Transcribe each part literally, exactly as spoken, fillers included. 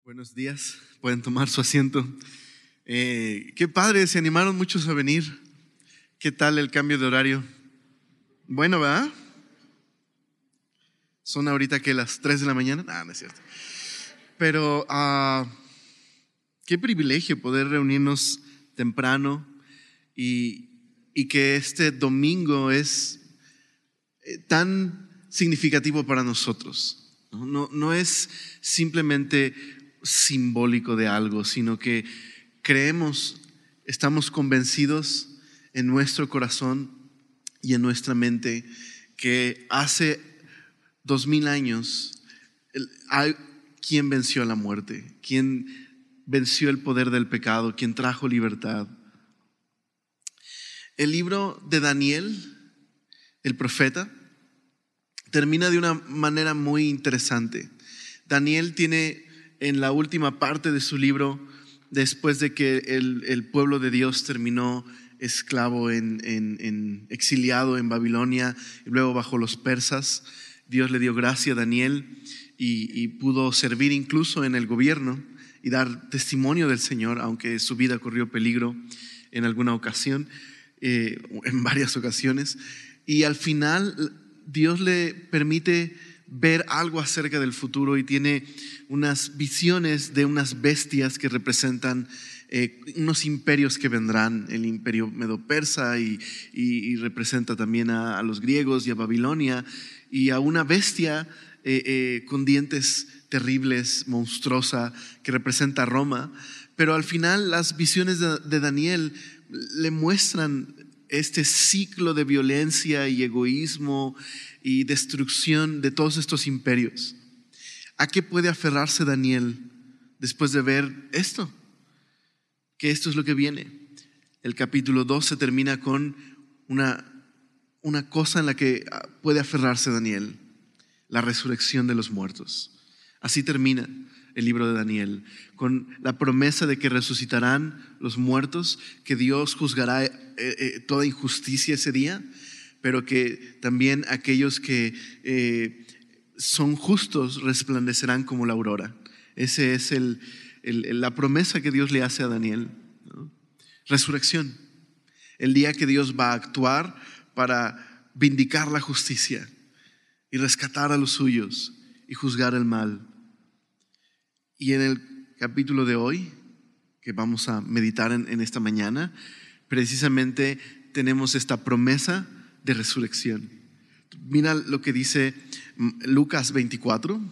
Buenos días, pueden tomar su asiento. Eh, qué padre, se animaron muchos a venir. ¿Qué tal el cambio de horario? Bueno, ¿verdad? Son ahorita que las tres de la mañana. No, no es cierto. Pero uh, qué privilegio poder reunirnos temprano y, y que este domingo es eh, tan significativo para nosotros. No, no, no es simplemente simbólico de algo, sino que creemos, estamos convencidos en nuestro corazón y en nuestra mente que hace dos mil años hay quien venció a la muerte, quien venció el poder del pecado, quien trajo libertad. El libro de Daniel, el profeta, termina de una manera muy interesante. Daniel tiene en la última parte de su libro, después de que el, el pueblo de Dios terminó esclavo, en, en, en exiliado en Babilonia y luego bajo los persas, Dios le dio gracia a Daniel y, y pudo servir incluso en el gobierno y dar testimonio del Señor, aunque su vida corrió peligro en alguna ocasión, eh, en varias ocasiones. Y al final Dios le permite ver algo acerca del futuro y tiene unas visiones de unas bestias que representan eh, unos imperios que vendrán, el imperio medo-persa y, y, y representa también a, a los griegos y a Babilonia, y a una bestia eh, eh, con dientes terribles, monstruosa, que representa a Roma. Pero al final las visiones de, de Daniel le muestran este ciclo de violencia y egoísmo y destrucción de todos estos imperios. ¿A qué puede aferrarse Daniel después de ver esto? Que esto es lo que viene. El capítulo doce termina con una, una cosa en la que puede aferrarse Daniel: la resurrección de los muertos. Así termina el libro de Daniel, con la promesa de que resucitarán los muertos, que Dios juzgará eh, eh, toda injusticia ese día, pero que también aquellos que eh, son justos resplandecerán como la aurora. Esa es el, el, la promesa que Dios le hace a Daniel, ¿no? Resurrección, el día que Dios va a actuar para vindicar la justicia y rescatar a los suyos y juzgar el mal. Y en el capítulo de hoy, que vamos a meditar en, en esta mañana, precisamente tenemos esta promesa de resurrección. Mira lo que dice Lucas veinticuatro.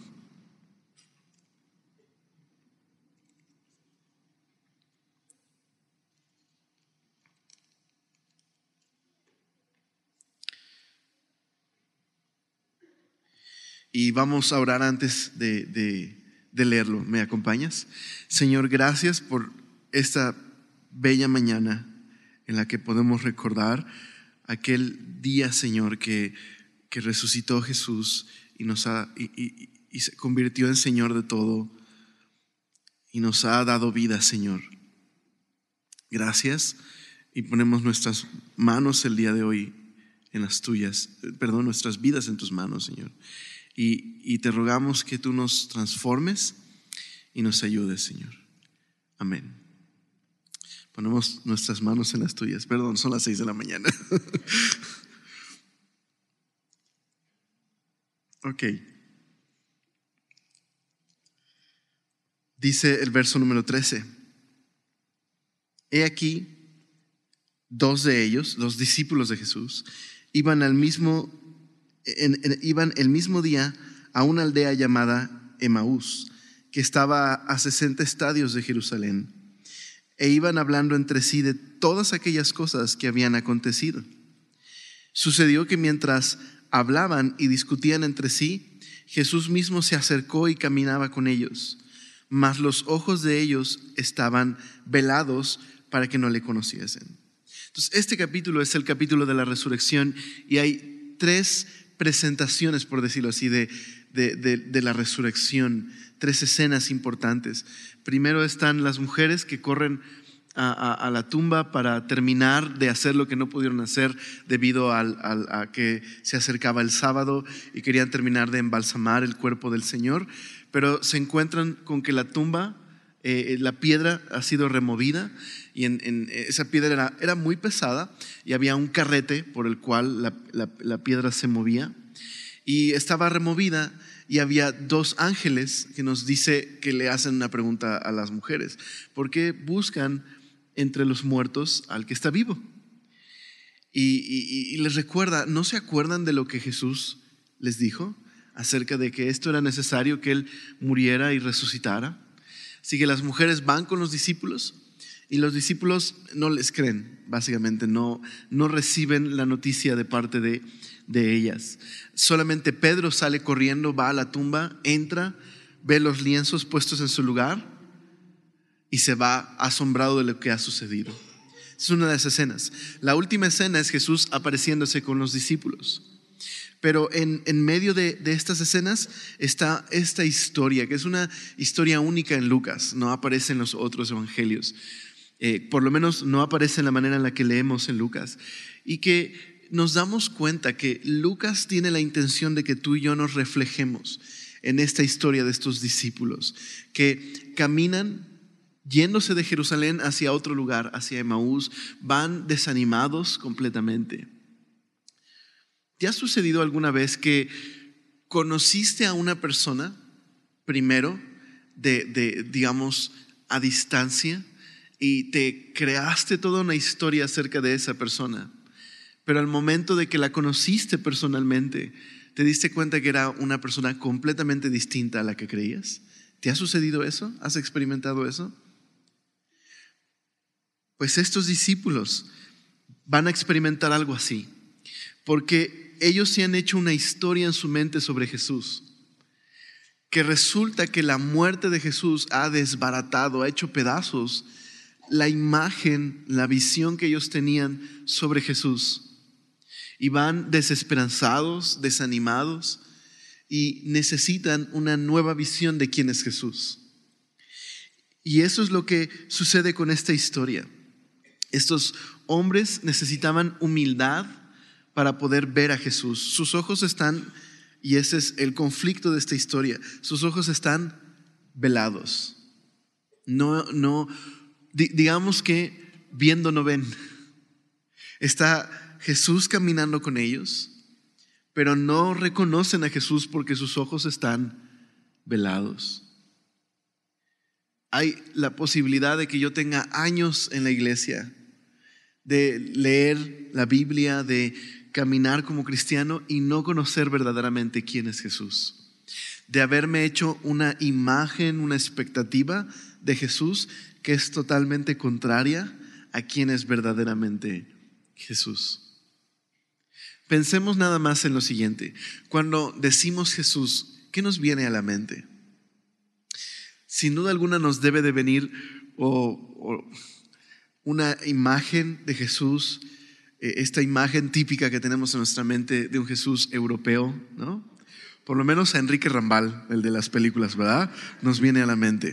Y vamos a orar antes de, de, de leerlo. ¿Me acompañas? Señor, gracias por esta bella mañana en la que podemos recordar aquel día, Señor, que, que resucitó Jesús y, nos ha, y, y, y se convirtió en Señor de todo y nos ha dado vida, Señor. Gracias, y ponemos nuestras manos el día de hoy en las tuyas, perdón, nuestras vidas en tus manos, Señor. Y, y te rogamos que tú nos transformes y nos ayudes, Señor. Amén. Ponemos nuestras manos en las tuyas. Perdón, son las seis de la mañana. Ok. Dice el verso número trece. He aquí, dos de ellos, los discípulos de Jesús, iban al mismo, en, en, iban el mismo día a una aldea llamada Emaús, que estaba a sesenta estadios de Jerusalén. E iban hablando entre sí de todas aquellas cosas que habían acontecido. Sucedió que mientras hablaban y discutían entre sí, Jesús mismo se acercó y caminaba con ellos, mas los ojos de ellos estaban velados para que no le conociesen. Entonces, este capítulo es el capítulo de la resurrección y hay tres presentaciones, por decirlo así, de, de, de, de la resurrección, tres escenas importantes. Primero están las mujeres que corren a, a, a la tumba para terminar de hacer lo que no pudieron hacer debido al, al, a que se acercaba el sábado y querían terminar de embalsamar el cuerpo del Señor. pero se encuentran con que la tumba, eh, la piedra ha sido removida y en, en esa piedra era, era muy pesada y había un carrete por el cual la, la, la piedra se movía y estaba removida y había dos ángeles que nos dice que le hacen una pregunta a las mujeres: ¿por qué buscan entre los muertos al que está vivo? Y, y, y les recuerda, ¿no se acuerdan de lo que Jesús les dijo acerca de que esto era necesario, que Él muriera y resucitara? Así que las mujeres van con los discípulos y los discípulos no les creen, básicamente no, no reciben la noticia de parte de, de ellas. Solamente Pedro sale corriendo, va a la tumba, entra, ve los lienzos puestos en su lugar y se va asombrado de lo que ha sucedido. Es una de las escenas. La última escena es Jesús apareciéndose con los discípulos. Pero en, en medio de, de estas escenas está esta historia, que es una historia única en Lucas. No aparece en los otros evangelios. Eh, por lo menos no aparece en la manera en la que leemos en Lucas. Y que nos damos cuenta que Lucas tiene la intención de que tú y yo nos reflejemos en esta historia de estos discípulos que caminan yéndose de Jerusalén hacia otro lugar, hacia Emaús, van desanimados completamente. ¿Te ha sucedido alguna vez que conociste a una persona primero, de, de, digamos, a distancia, y te creaste toda una historia acerca de esa persona, pero al momento de que la conociste personalmente, te diste cuenta que era una persona completamente distinta a la que creías? ¿Te ha sucedido eso? ¿Has experimentado eso? Pues estos discípulos van a experimentar algo así, porque ellos se han hecho una historia en su mente sobre Jesús, que resulta que la muerte de Jesús ha desbaratado, ha hecho pedazos la imagen, la visión que ellos tenían sobre Jesús, y van desesperanzados, desanimados, y necesitan una nueva visión de quién es Jesús. Y eso es lo que sucede con esta historia. Estos hombres necesitaban humildad para poder ver a Jesús. Sus ojos están, y ese es el conflicto de esta historia, sus ojos están velados. No, no, digamos que viendo no ven. Está Jesús caminando con ellos, pero no reconocen a Jesús porque sus ojos están velados. Hay la posibilidad de que yo tenga años en la iglesia, de leer la Biblia, de caminar como cristiano y no conocer verdaderamente quién es Jesús, de haberme hecho una imagen, una expectativa de Jesús que es totalmente contraria a quién es verdaderamente Jesús. Pensemos nada más en lo siguiente: cuando decimos Jesús, ¿qué nos viene a la mente? Sin duda alguna nos debe de venir o, o una imagen de Jesús, eh, esta imagen típica que tenemos en nuestra mente de un Jesús europeo, ¿no? Por lo menos a Enrique Rambal, el de las películas, ¿verdad? Nos viene a la mente.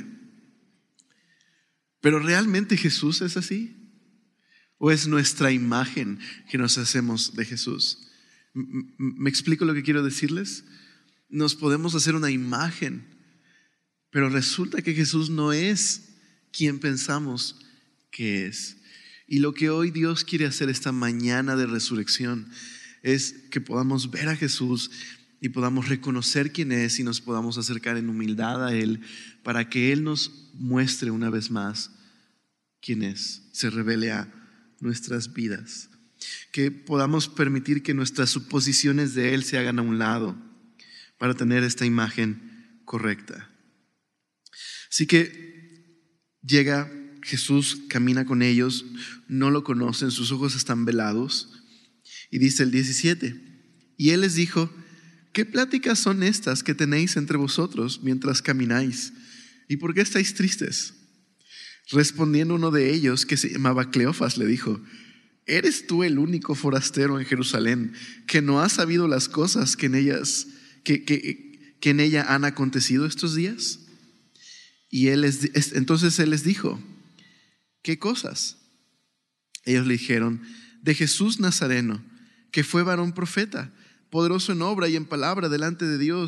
¿Pero realmente Jesús es así? ¿O es nuestra imagen que nos hacemos de Jesús? ¿Me explico lo que quiero decirles? Nos podemos hacer una imagen, pero resulta que Jesús no es quien pensamos que es. Y lo que hoy Dios quiere hacer esta mañana de resurrección es que podamos ver a Jesús y podamos reconocer quién es y nos podamos acercar en humildad a Él para que Él nos muestre una vez más quién es, se revele a nuestras vidas, que podamos permitir que nuestras suposiciones de Él se hagan a un lado para tener esta imagen correcta. Así que llega Jesús, camina con ellos, no lo conocen, sus ojos están velados, y dice el diecisiete: y Él les dijo: ¿qué pláticas son estas que tenéis entre vosotros mientras camináis? ¿Y por qué estáis tristes? Respondiendo uno de ellos, que se llamaba Cleofas, le dijo: ¿eres tú el único forastero en Jerusalén que no ha sabido las cosas que en ellas, que, que, que en ella han acontecido estos días? Y él les, entonces él les dijo: ¿qué cosas? Ellos le dijeron: de Jesús Nazareno, que fue varón profeta, poderoso en obra y en palabra delante de Dios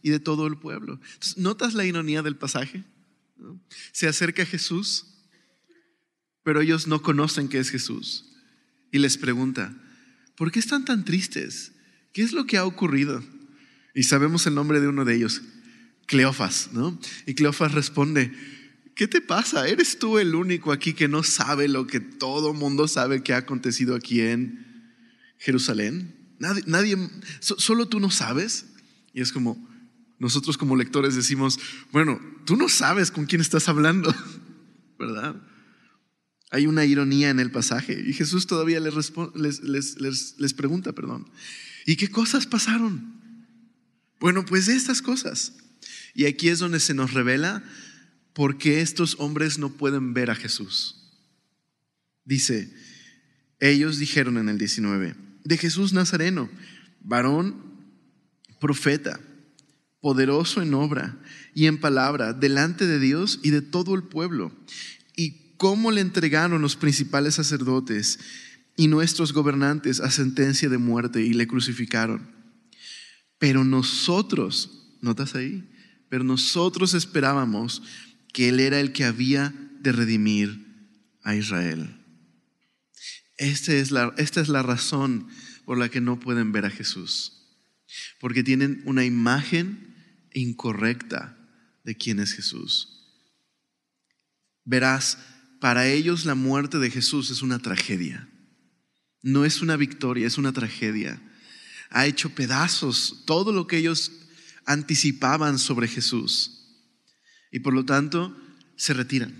y de todo el pueblo. Entonces, ¿notas la ironía del pasaje? ¿No? Se acerca Jesús, pero ellos no conocen que es Jesús. Y les pregunta, ¿por qué están tan tristes? ¿Qué es lo que ha ocurrido? Y sabemos el nombre de uno de ellos, Cleofas, ¿no? Y Cleofas responde, ¿qué te pasa? ¿Eres tú el único aquí que no sabe lo que todo mundo sabe que ha acontecido aquí en Jerusalén? Nadie, nadie so, solo tú no sabes. Y es como, nosotros como lectores decimos, bueno, tú no sabes con quién estás hablando, ¿verdad? Hay una ironía en el pasaje y Jesús todavía les, responde, les, les, les, les pregunta, perdón, ¿y qué cosas pasaron? Bueno, pues estas cosas. Y aquí es donde se nos revela por qué estos hombres no pueden ver a Jesús. Dice, ellos dijeron en el diecinueve, de Jesús Nazareno, varón profeta, poderoso en obra y en palabra delante de Dios y de todo el pueblo. Y cómo le entregaron los principales sacerdotes y nuestros gobernantes a sentencia de muerte y le crucificaron. Pero nosotros, ¿notas ahí? Pero nosotros esperábamos que Él era el que había de redimir a Israel. Esta es la, esta es la razón por la que no pueden ver a Jesús. Porque tienen una imagen incorrecta de quién es Jesús. Verás, para ellos la muerte de Jesús es una tragedia. No es una victoria, es una tragedia. Ha hecho pedazos todo lo que ellos anticipaban sobre Jesús. Y por lo tanto, se retiran.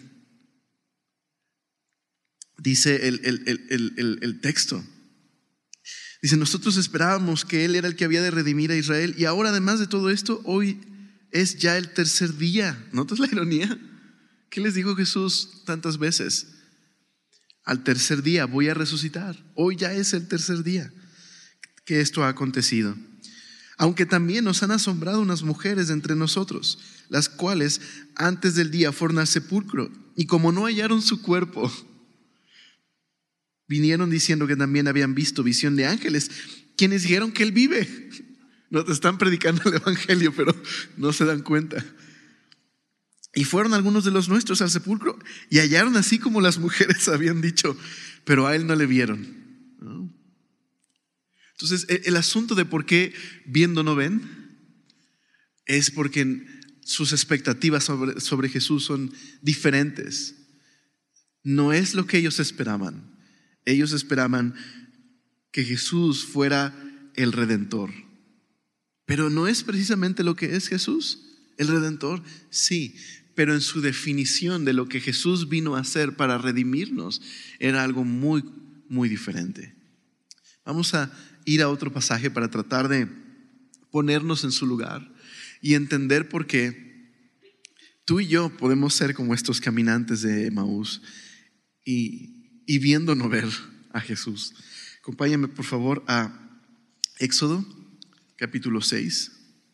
Dice el, el, el, el, el texto. Dice, nosotros esperábamos que Él era el que había de redimir a Israel. Y ahora, además de todo esto, hoy es ya el tercer día. ¿Notas la ironía? ¿Qué les dijo Jesús tantas veces? Al tercer día voy a resucitar. Hoy ya es el tercer día que esto ha acontecido. Aunque también nos han asombrado unas mujeres de entre nosotros, las cuales antes del día fueron al sepulcro y como no hallaron su cuerpo, vinieron diciendo que también habían visto visión de ángeles, quienes dijeron que Él vive. No te están predicando el evangelio, pero no se dan cuenta. Y fueron algunos de los nuestros al sepulcro y hallaron así como las mujeres habían dicho, pero a Él no le vieron, ¿no? Entonces, el asunto de por qué viendo no ven es porque sus expectativas sobre, sobre Jesús son diferentes. No es lo que ellos esperaban. Ellos esperaban que Jesús fuera el Redentor. Pero no es precisamente lo que es Jesús, el Redentor, sí. Pero en su definición de lo que Jesús vino a hacer para redimirnos, era algo muy, muy diferente. Vamos a ir a otro pasaje para tratar de ponernos en su lugar y entender por qué tú y yo podemos ser como estos caminantes de Emaús y, y viendo no ver a Jesús. Acompáñame por favor a Éxodo capítulo seis.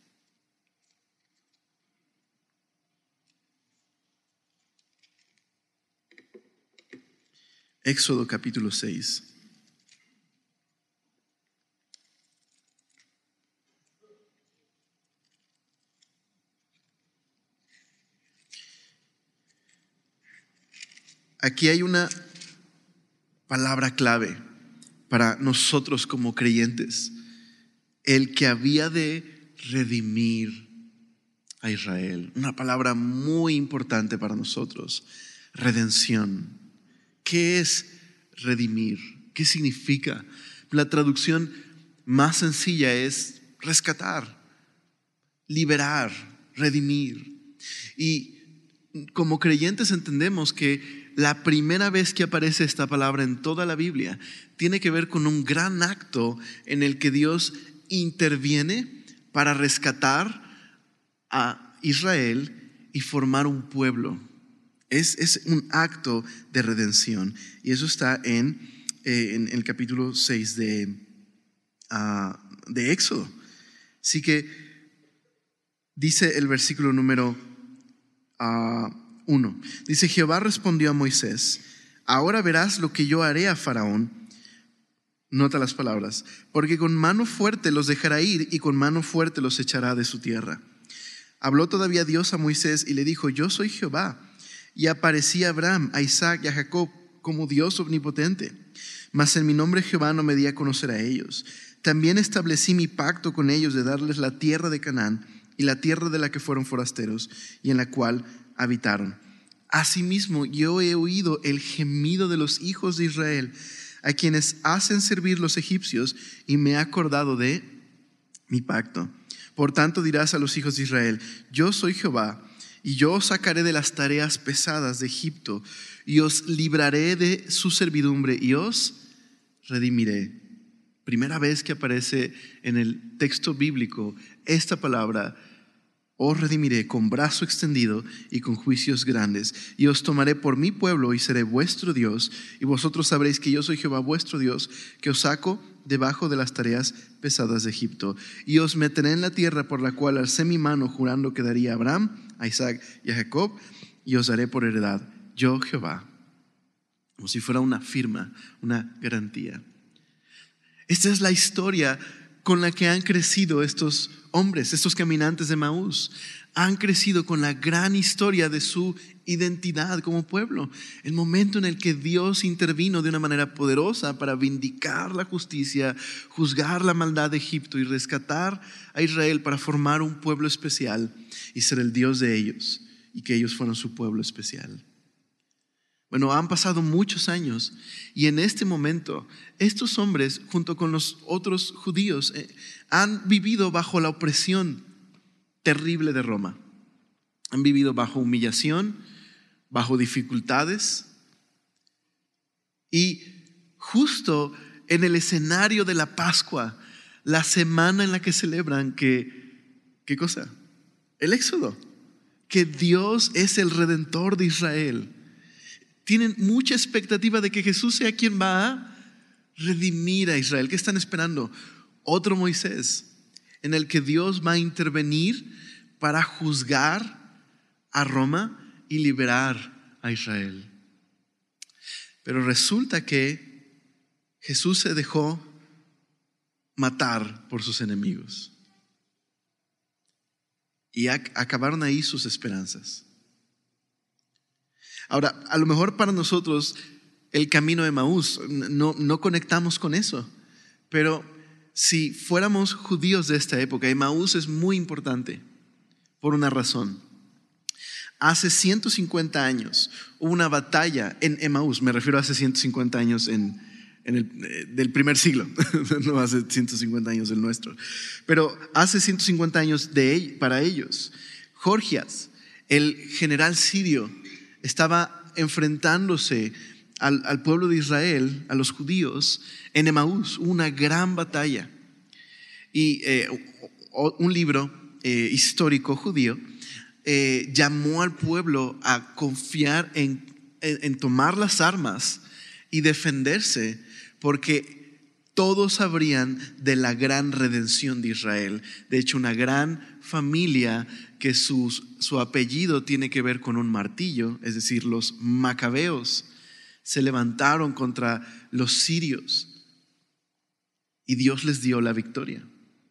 Éxodo capítulo seis. Aquí hay una palabra clave para nosotros como creyentes: el que había de redimir a Israel. Una palabra muy importante para nosotros: redención. ¿Qué es redimir? ¿Qué significa? La traducción más sencilla es rescatar, liberar, redimir. Y como creyentes entendemos que la primera vez que aparece esta palabra en toda la Biblia tiene que ver con un gran acto en el que Dios interviene para rescatar a Israel y formar un pueblo. Es, es un acto de redención. Y eso está en, eh, en el capítulo seis de, uh, de Éxodo. Así que dice el versículo número uno. Uh, dice: Jehová respondió a Moisés: ahora verás lo que yo haré a Faraón. Nota las palabras: porque con mano fuerte los dejará ir y con mano fuerte los echará de su tierra. Habló todavía Dios a Moisés y le dijo: yo soy Jehová. Y aparecí a Abraham, a Isaac y a Jacob como Dios omnipotente. Mas en mi nombre Jehová no me di a conocer a ellos. También establecí mi pacto con ellos de darles la tierra de Canaán y la tierra de la que fueron forasteros y en la cual habitaron. Asimismo, yo he oído el gemido de los hijos de Israel, a quienes hacen servir los egipcios, y me he acordado de mi pacto. Por tanto dirás a los hijos de Israel: yo soy Jehová, y yo os sacaré de las tareas pesadas de Egipto, y os libraré de su servidumbre, y os redimiré. Primera vez que aparece en el texto bíblico esta palabra: os redimiré, con brazo extendido y con juicios grandes. Y os tomaré por mi pueblo y seré vuestro Dios, y vosotros sabréis que yo soy Jehová vuestro Dios, que os saco debajo de las tareas pesadas de Egipto. Y os meteré en la tierra por la cual alcé mi mano, jurando que daría a Abraham, a Isaac y a Jacob, y os daré por heredad, yo Jehová. Como si fuera una firma, una garantía. Esta es la historia con la que han crecido estos hombres, estos caminantes de Emaús. Han crecido con la gran historia de su identidad como pueblo. El momento en el que Dios intervino de una manera poderosa para vindicar la justicia, juzgar la maldad de Egipto y rescatar a Israel para formar un pueblo especial y ser el Dios de ellos, y que ellos fueron su pueblo especial. Bueno, han pasado muchos años y en este momento estos hombres, junto con los otros judíos, eh, han vivido bajo la opresión terrible de Roma. Han vivido bajo humillación, bajo dificultades, y justo en el escenario de la Pascua, la semana en la que celebran que, ¿qué cosa? El Éxodo, que Dios es el Redentor de Israel. Tienen mucha expectativa de que Jesús sea quien va a redimir a Israel. ¿Qué están esperando? Otro Moisés, en el que Dios va a intervenir para juzgar a Roma y liberar a Israel. Pero resulta que Jesús se dejó matar por sus enemigos. Y ac- acabaron ahí sus esperanzas. Ahora, a lo mejor para nosotros el camino de Emaús, no, no conectamos con eso. Pero si fuéramos judíos de esta época, Emaús es muy importante por una razón. Hace ciento cincuenta años hubo una batalla en Emaús. Me refiero a hace ciento cincuenta años en, en el, eh, del primer siglo, no hace ciento cincuenta años del nuestro. Pero hace ciento cincuenta años de, para ellos, Gorgias, el general sirio, estaba enfrentándose al, al pueblo de Israel, a los judíos, en Emaús. Una gran batalla. Y eh, un libro eh, histórico judío eh, llamó al pueblo a confiar en, en, en tomar las armas y defenderse, porque todos sabrían de la gran redención de Israel. De hecho, una gran familia que su, su apellido tiene que ver con un martillo, es decir, los macabeos, se levantaron contra los sirios y Dios les dio la victoria.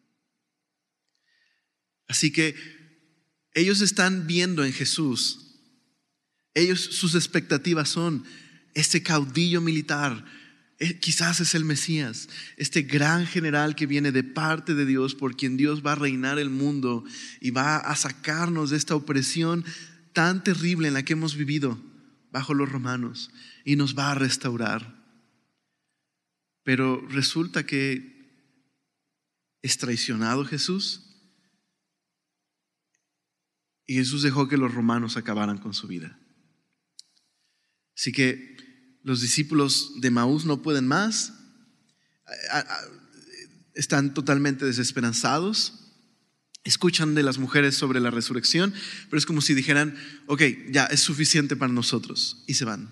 Así que ellos están viendo en Jesús, ellos, sus expectativas son: este caudillo militar, quizás es el Mesías, este gran general que viene de parte de Dios, por quien Dios va a reinar el mundo y va a sacarnos de esta opresión tan terrible en la que hemos vivido bajo los romanos, y nos va a restaurar. Pero resulta que es traicionado Jesús, y Jesús dejó que los romanos acabaran con su vida. Así que los discípulos de Emaús no pueden más, están totalmente desesperanzados. Escuchan de las mujeres sobre la resurrección, pero es como si dijeran: ok, ya es suficiente para nosotros, y se van.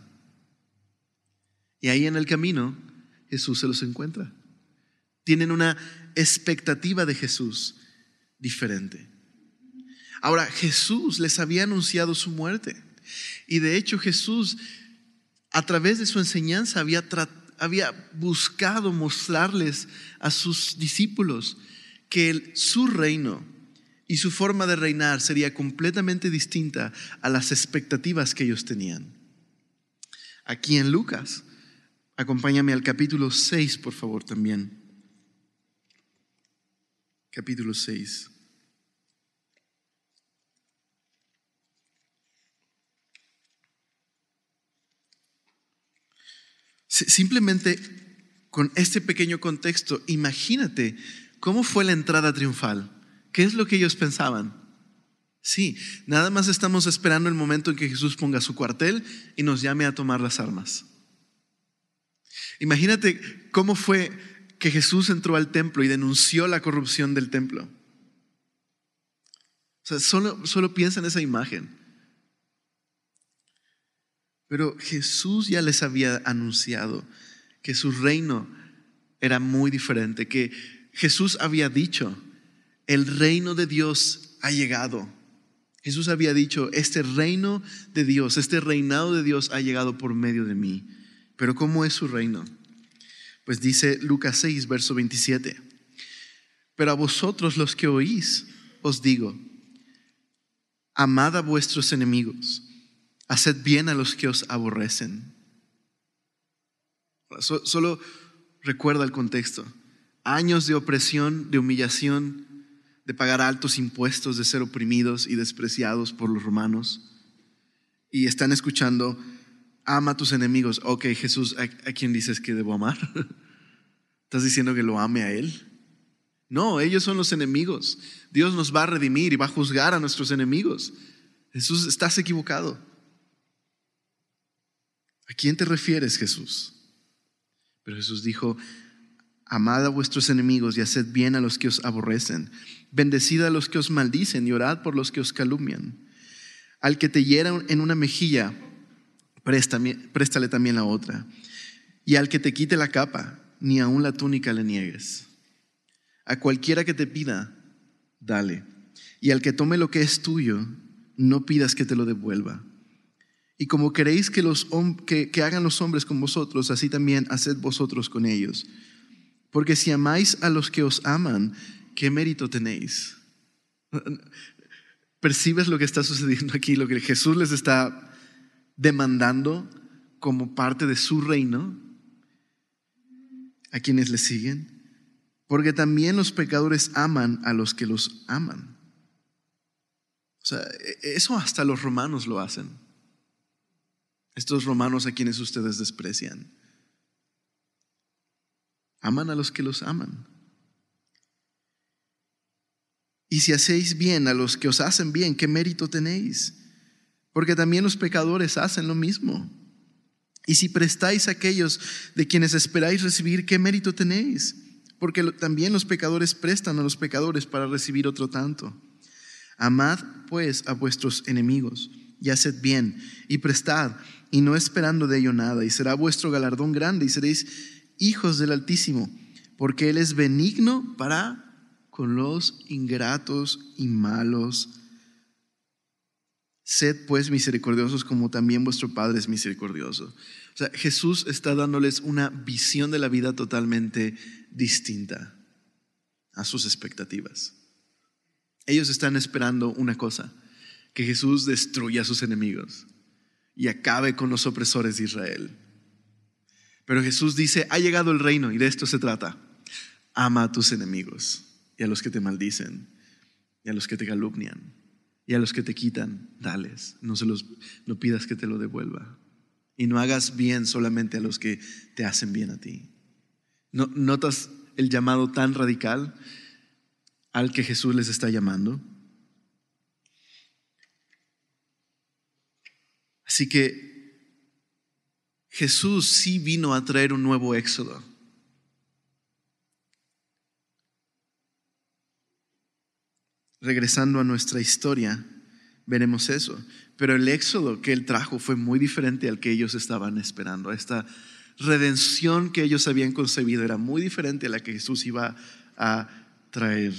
Y ahí en el camino Jesús se los encuentra. Tienen una expectativa de Jesús diferente. Ahora, Jesús les había anunciado su muerte, y de hecho Jesús, a través de su enseñanza, había, tra- había buscado mostrarles a sus discípulos que el, su reino y su forma de reinar sería completamente distinta a las expectativas que ellos tenían. Aquí en Lucas, acompáñame al capítulo seis, por favor, también. Capítulo seis. Simplemente con este pequeño contexto, imagínate cómo fue la entrada triunfal. ¿Qué es lo que ellos pensaban? Sí, nada más estamos esperando el momento en que Jesús ponga su cuartel y nos llame a tomar las armas. Imagínate cómo fue que Jesús entró al templo y denunció la corrupción del templo. O sea, solo, solo piensa en esa imagen. Pero Jesús ya les había anunciado que su reino era muy diferente, que Jesús había dicho, el reino de Dios ha llegado. Jesús había dicho, este reino de Dios, este reinado de Dios ha llegado por medio de mí. Pero ¿cómo es su reino? Pues dice Lucas seis, verso veintisiete. Pero a vosotros los que oís, os digo, amad a vuestros enemigos, haced bien a los que os aborrecen. Solo recuerda el contexto. Años de opresión, de humillación, de pagar altos impuestos, de ser oprimidos y despreciados por los romanos. Y están escuchando, ama a tus enemigos. Ok, Jesús, ¿a, a quién dices que debo amar? ¿Estás diciendo que lo ame a Él? No, ellos son los enemigos. Dios nos va a redimir y va a juzgar a nuestros enemigos. Jesús, estás equivocado. ¿A quién te refieres, Jesús? Pero Jesús dijo, amad a vuestros enemigos y haced bien a los que os aborrecen. Bendecid a los que os maldicen y orad por los que os calumnian. Al que te hiera en una mejilla, préstame, préstale también la otra. Y al que te quite la capa, ni aun la túnica le niegues. A cualquiera que te pida, dale. Y al que tome lo que es tuyo, no pidas que te lo devuelva. Y como queréis que, los, que, que hagan los hombres con vosotros, así también haced vosotros con ellos. Porque si amáis a los que os aman, ¿qué mérito tenéis? ¿Percibes lo que está sucediendo aquí? Lo que Jesús les está demandando como parte de su reino a quienes le siguen. Porque también los pecadores aman a los que los aman. O sea, eso hasta los romanos lo hacen. Estos romanos a quienes ustedes desprecian. Aman a los que los aman. Y si hacéis bien a los que os hacen bien, ¿qué mérito tenéis? Porque también los pecadores hacen lo mismo. Y si prestáis a aquellos de quienes esperáis recibir, ¿qué mérito tenéis? Porque también los pecadores prestan a los pecadores para recibir otro tanto. Amad pues a vuestros enemigos y haced bien y prestad y no esperando de ello nada, y será vuestro galardón grande y seréis hijos del Altísimo, porque Él es benigno para con los ingratos y malos. Sed pues misericordiosos como también vuestro Padre es misericordioso. O sea, Jesús está dándoles una visión de la vida totalmente distinta a sus expectativas. Ellos están esperando una cosa, que Jesús destruya a sus enemigos y acabe con los opresores de Israel. Pero Jesús dice, ha llegado el reino y de esto se trata. Ama a tus enemigos y a los que te maldicen y a los que te calumnian y a los que te quitan, dales. No, se los, no pidas que te lo devuelva. Y no hagas bien solamente a los que te hacen bien a ti. ¿No, ¿Notas el llamado tan radical al que Jesús les está llamando? Así que Jesús sí vino a traer un nuevo éxodo. Regresando a nuestra historia, veremos eso. Pero el éxodo que Él trajo fue muy diferente al que ellos estaban esperando. Esta redención que ellos habían concebido era muy diferente a la que Jesús iba a traer.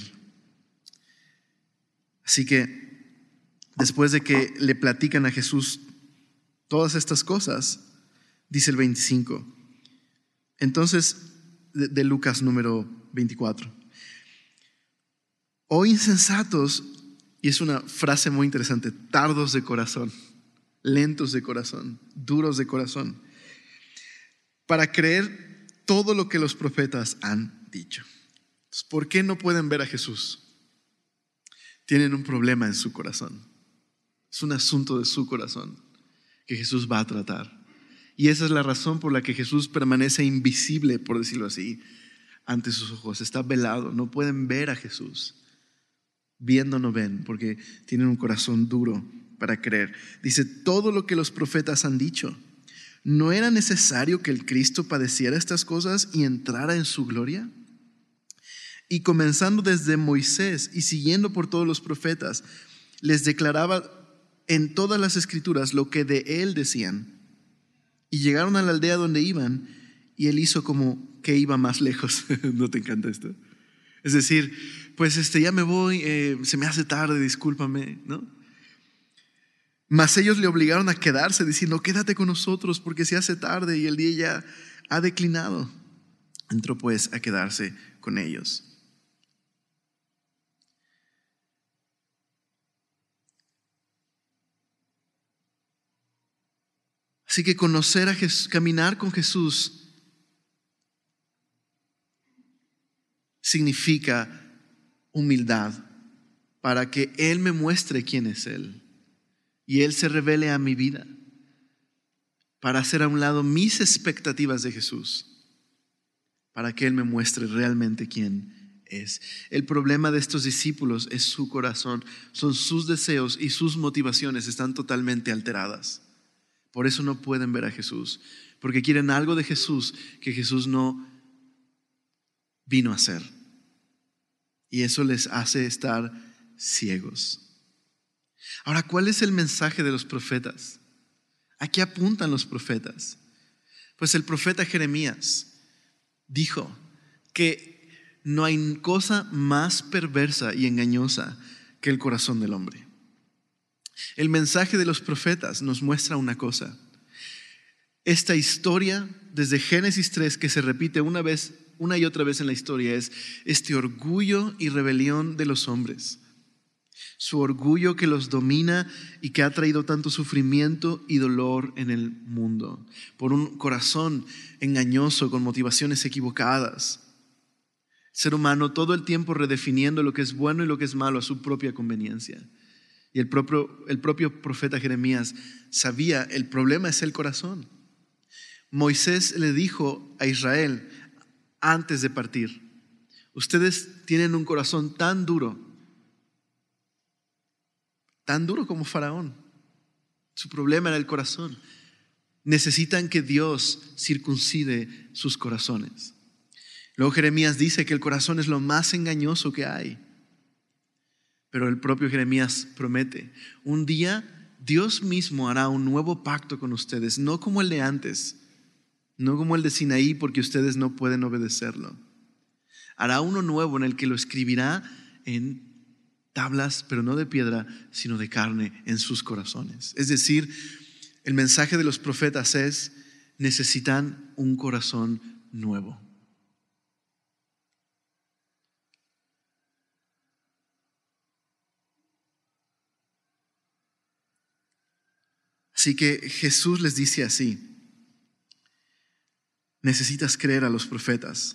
Así que después de que le platican a Jesús todas estas cosas, dice el veinticinco. Entonces, de, de Lucas número veinticuatro. Oh insensatos Y es una frase muy interesante: tardos de corazón, lentos de corazón, duros de corazón, para creer todo lo que los profetas han dicho. Entonces, ¿por qué no pueden ver a Jesús? Tienen un problema en su corazón. Es un asunto de su corazón que Jesús va a tratar. Y esa es la razón por la que Jesús permanece invisible, por decirlo así, ante sus ojos. Está velado, no pueden ver a Jesús. Viendo no ven, porque tienen un corazón duro para creer. Dice, todo lo que los profetas han dicho. ¿No era necesario que el Cristo padeciera estas cosas y entrara en su gloria? Y comenzando desde Moisés y siguiendo por todos los profetas, les declaraba en todas las escrituras lo que de él decían. Y llegaron a la aldea donde iban, y él hizo como que iba más lejos. ¿No te encanta esto? Es decir, pues este, ya me voy, eh, se me hace tarde, discúlpame, ¿no? Mas ellos le obligaron a quedarse, diciendo, quédate con nosotros porque se hace tarde y el día ya ha declinado. Entró pues a quedarse con ellos. Así que conocer a Jesús, caminar con Jesús, significa humildad para que Él me muestre quién es Él y Él se revele a mi vida, para hacer a un lado mis expectativas de Jesús, para que Él me muestre realmente quién es. El problema de estos discípulos es su corazón, son sus deseos y sus motivaciones están totalmente alteradas. Por eso no pueden ver a Jesús, porque quieren algo de Jesús que Jesús no vino a hacer. Y eso les hace estar ciegos. Ahora, ¿cuál es el mensaje de los profetas? ¿A qué apuntan los profetas? Pues el profeta Jeremías dijo que no hay cosa más perversa y engañosa que el corazón del hombre. El mensaje de los profetas nos muestra una cosa. Esta historia, desde Génesis tres, que se repite una vez, una y otra vez en la historia, es este orgullo y rebelión de los hombres. Su orgullo que los domina y que ha traído tanto sufrimiento y dolor en el mundo, por un corazón engañoso con motivaciones equivocadas. El ser humano todo el tiempo redefiniendo lo que es bueno y lo que es malo a su propia conveniencia. Y el propio, el propio profeta Jeremías sabía, el problema es el corazón. Moisés le dijo a Israel antes de partir, ustedes tienen un corazón tan duro, tan duro como Faraón. Su problema era el corazón. Necesitan que Dios circuncide sus corazones. Luego Jeremías dice que el corazón es lo más engañoso que hay. Pero el propio Jeremías promete, un día Dios mismo hará un nuevo pacto con ustedes, no como el de antes, no como el de Sinaí, porque ustedes no pueden obedecerlo. Hará uno nuevo en el que lo escribirá en tablas, pero no de piedra, sino de carne en sus corazones. Es decir, el mensaje de los profetas es, necesitan un corazón nuevo. Así que Jesús les dice así, necesitas creer a los profetas.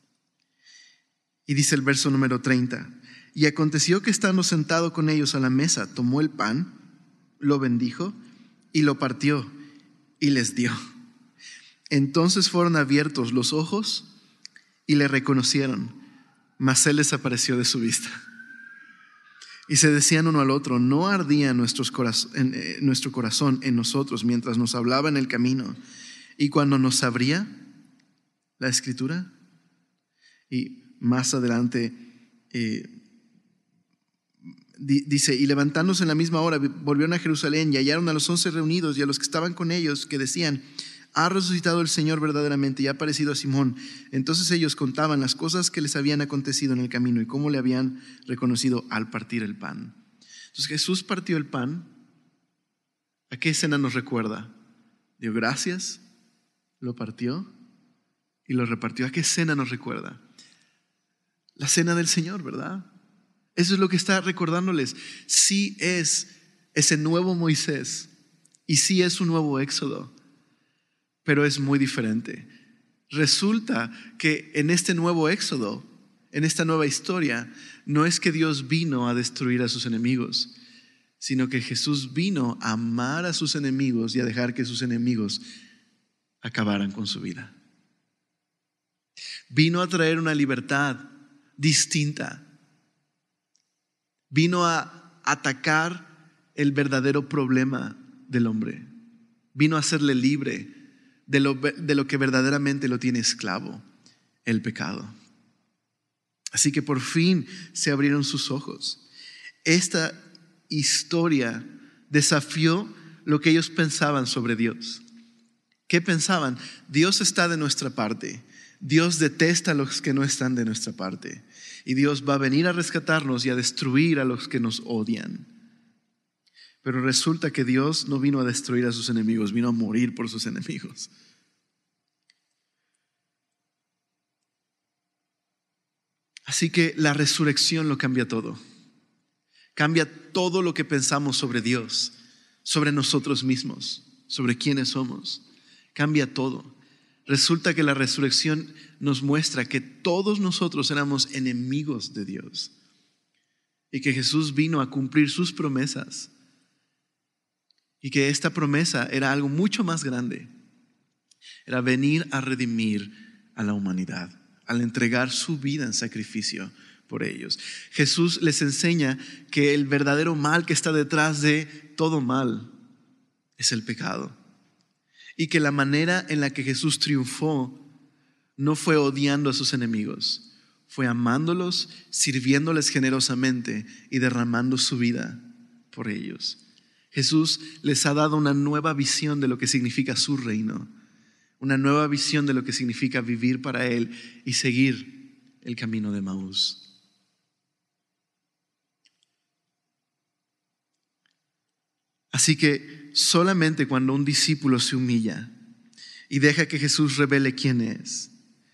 Y dice el verso número treinta, y aconteció que estando sentado con ellos a la mesa, tomó el pan, lo bendijo y lo partió y les dio. Entonces fueron abiertos los ojos y le reconocieron, mas él desapareció de su vista. Y se decían uno al otro, ¿no ardía nuestros coraz- en, eh, nuestro corazón en nosotros mientras nos hablaba en el camino y cuando nos abría la escritura? Y más adelante eh, di- dice, y levantándose en la misma hora volvieron a Jerusalén y hallaron a los once reunidos y a los que estaban con ellos, que decían, ha resucitado el Señor verdaderamente y ha aparecido a Simón. Entonces ellos contaban las cosas que les habían acontecido en el camino y cómo le habían reconocido al partir el pan. Entonces Jesús partió el pan. ¿A qué escena nos recuerda? Dio gracias, lo partió y lo repartió. ¿A qué escena nos recuerda? La cena del Señor, ¿verdad? Eso es lo que está recordándoles. Sí es ese nuevo Moisés y sí es un nuevo Éxodo, pero es muy diferente. Resulta que en este nuevo Éxodo, en esta nueva historia, no es que Dios vino a destruir a sus enemigos, sino que Jesús vino a amar a sus enemigos y a dejar que sus enemigos acabaran con su vida. Vino a traer una libertad distinta. Vino a atacar el verdadero problema del hombre. Vino a hacerle libre de lo, de lo que verdaderamente lo tiene esclavo, el pecado. Así que por fin se abrieron sus ojos. Esta historia desafió lo que ellos pensaban sobre Dios. ¿Qué pensaban? Dios está de nuestra parte. Dios detesta a los que no están de nuestra parte. Y Dios va a venir a rescatarnos y a destruir a los que nos odian. Pero resulta que Dios no vino a destruir a sus enemigos, vino a morir por sus enemigos. Así que la resurrección lo cambia todo. Cambia todo lo que pensamos sobre Dios, sobre nosotros mismos, sobre quiénes somos. Cambia todo. Resulta que la resurrección nos muestra que todos nosotros éramos enemigos de Dios y que Jesús vino a cumplir sus promesas y que esta promesa era algo mucho más grande. Era venir a redimir a la humanidad al entregar su vida en sacrificio por ellos. Jesús les enseña que el verdadero mal que está detrás de todo mal es el pecado. Y que la manera en la que Jesús triunfó no fue odiando a sus enemigos, fue amándolos, sirviéndoles generosamente y derramando su vida por ellos. Jesús les ha dado una nueva visión de lo que significa su reino, una nueva visión de lo que significa vivir para Él y seguir el camino de Emaús. Así que solamente cuando un discípulo se humilla y deja que Jesús revele quién es,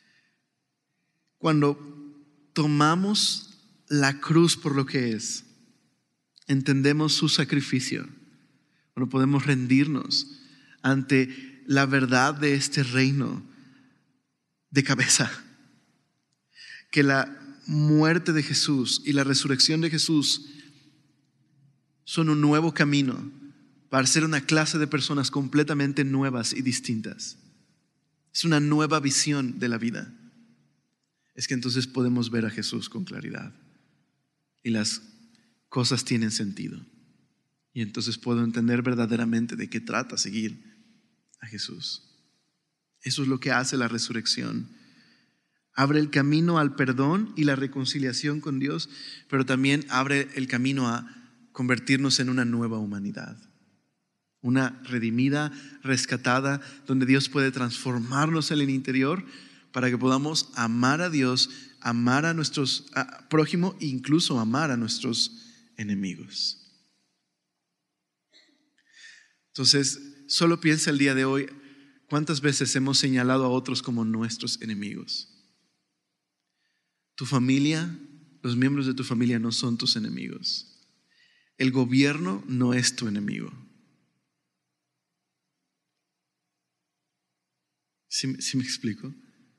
cuando tomamos la cruz por lo que es, entendemos su sacrificio, cuando podemos rendirnos ante la verdad de este reino de cabeza, que la muerte de Jesús y la resurrección de Jesús son un nuevo camino para ser una clase de personas completamente nuevas y distintas. Es una nueva visión de la vida. Es que entonces podemos ver a Jesús con claridad y las cosas tienen sentido. Y entonces puedo entender verdaderamente de qué trata seguir a Jesús. Eso es lo que hace la resurrección. Abre el camino al perdón y la reconciliación con Dios, pero también abre el camino a convertirnos en una nueva humanidad. Una redimida, rescatada, donde Dios puede transformarnos en el interior para que podamos amar a Dios, amar a nuestros a, prójimo e incluso amar a nuestros enemigos. Entonces, solo piensa el día de hoy, ¿cuántas veces hemos señalado a otros como nuestros enemigos? Tu familia, los miembros de tu familia no son tus enemigos. El gobierno no es tu enemigo. ¿Sí, sí me explico?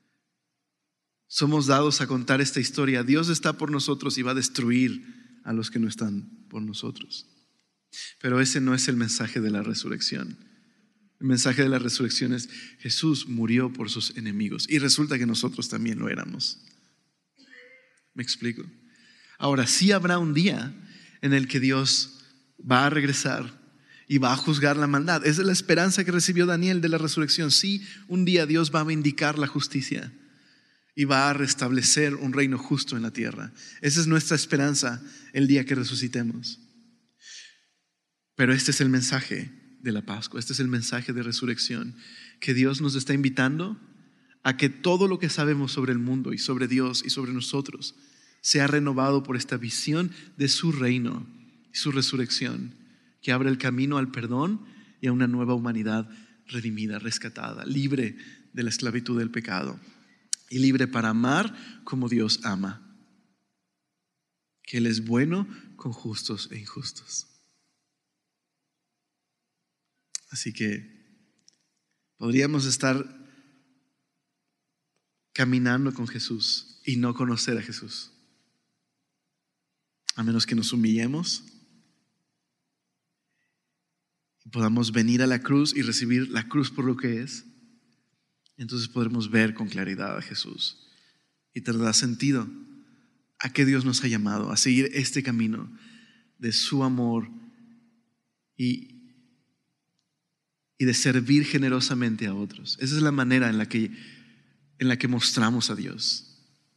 Somos dados a contar esta historia. Dios está por nosotros y va a destruir a los que no están por nosotros. Pero ese no es el mensaje de la resurrección. El mensaje de la resurrección es: Jesús murió por sus enemigos y resulta que nosotros también lo éramos. ¿Me explico? Ahora, sí habrá un día en el que Dios va a regresar y va a juzgar la maldad. Esa es la esperanza que recibió Daniel de la resurrección. Sí, un día Dios va a vindicar la justicia y va a restablecer un reino justo en la tierra. Esa es nuestra esperanza el día que resucitemos. Pero este es el mensaje de la Pascua, este es el mensaje de resurrección, que Dios nos está invitando a que todo lo que sabemos sobre el mundo y sobre Dios y sobre nosotros sea renovado por esta visión de su reino y su resurrección, que abre el camino al perdón y a una nueva humanidad redimida, rescatada, libre de la esclavitud del pecado y libre para amar como Dios ama. que Él es bueno con justos e injustos. Así que podríamos estar caminando con Jesús y no conocer a Jesús, a menos que nos humillemos y podamos venir a la cruz y recibir la cruz por lo que es. Entonces podremos ver con claridad a Jesús y tendrá sentido a qué Dios nos ha llamado, a seguir este camino de su amor y y de servir generosamente a otros. Esa es la manera en la que, en la que mostramos a Dios.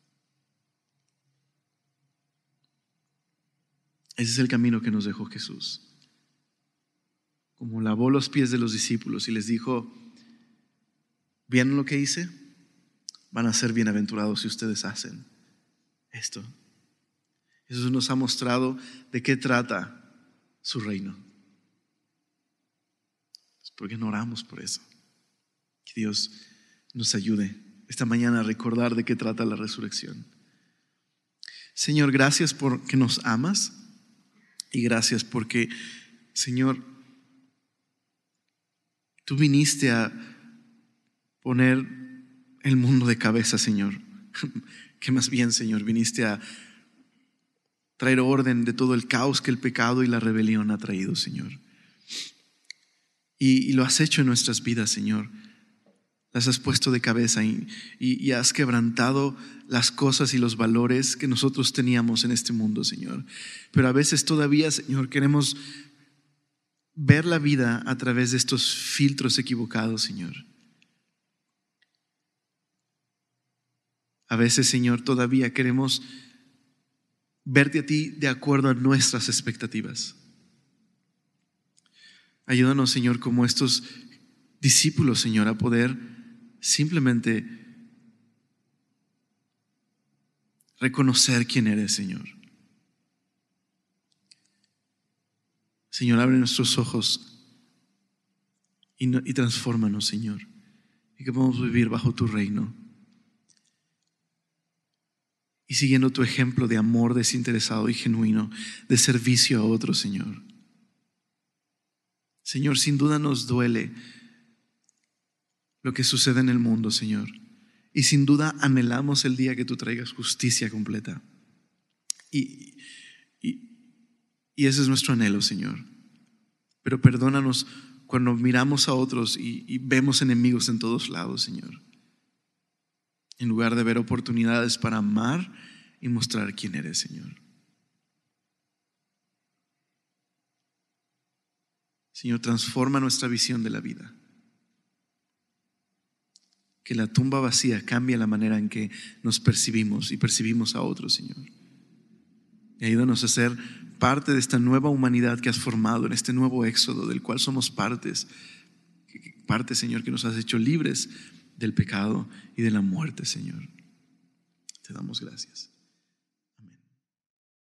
Ese es el camino que nos dejó Jesús. Como lavó los pies de los discípulos y les dijo: ¿vieron lo que hice? Van a ser bienaventurados si ustedes hacen esto. Jesús nos ha mostrado de qué trata su reino. ¿Por qué no oramos por eso? Que Dios nos ayude esta mañana a recordar de qué trata la resurrección. Señor, gracias porque nos amas y gracias porque, Señor, tú viniste a poner el mundo de cabeza, Señor. Que más bien, Señor, viniste a traer orden de todo el caos que el pecado y la rebelión ha traído, Señor. Y, y lo has hecho en nuestras vidas, Señor. Las has puesto de cabeza y, y, y has quebrantado las cosas y los valores que nosotros teníamos en este mundo, Señor. Pero a veces todavía, Señor, queremos ver la vida a través de estos filtros equivocados, Señor. A veces, Señor, todavía queremos verte a ti de acuerdo a nuestras expectativas. Ayúdanos, Señor, como estos discípulos, Señor, a poder simplemente reconocer quién eres, Señor. Señor, abre nuestros ojos y, no, y transfórmanos, Señor, y que podamos vivir bajo tu reino y siguiendo tu ejemplo de amor desinteresado y genuino, de servicio a otros, Señor. Señor, sin duda nos duele lo que sucede en el mundo, Señor. Y sin duda anhelamos el día que tú traigas justicia completa. Y, y, y ese es nuestro anhelo, Señor. Pero perdónanos cuando miramos a otros y, y vemos enemigos en todos lados, Señor. En lugar de ver oportunidades para amar y mostrar quién eres, Señor. Señor, transforma nuestra visión de la vida. Que la tumba vacía cambie la manera en que nos percibimos y percibimos a otros, Señor. Y ayúdanos a ser parte de esta nueva humanidad que has formado, en este nuevo éxodo del cual somos partes. Parte, Señor, que nos has hecho libres del pecado y de la muerte, Señor. Te damos gracias.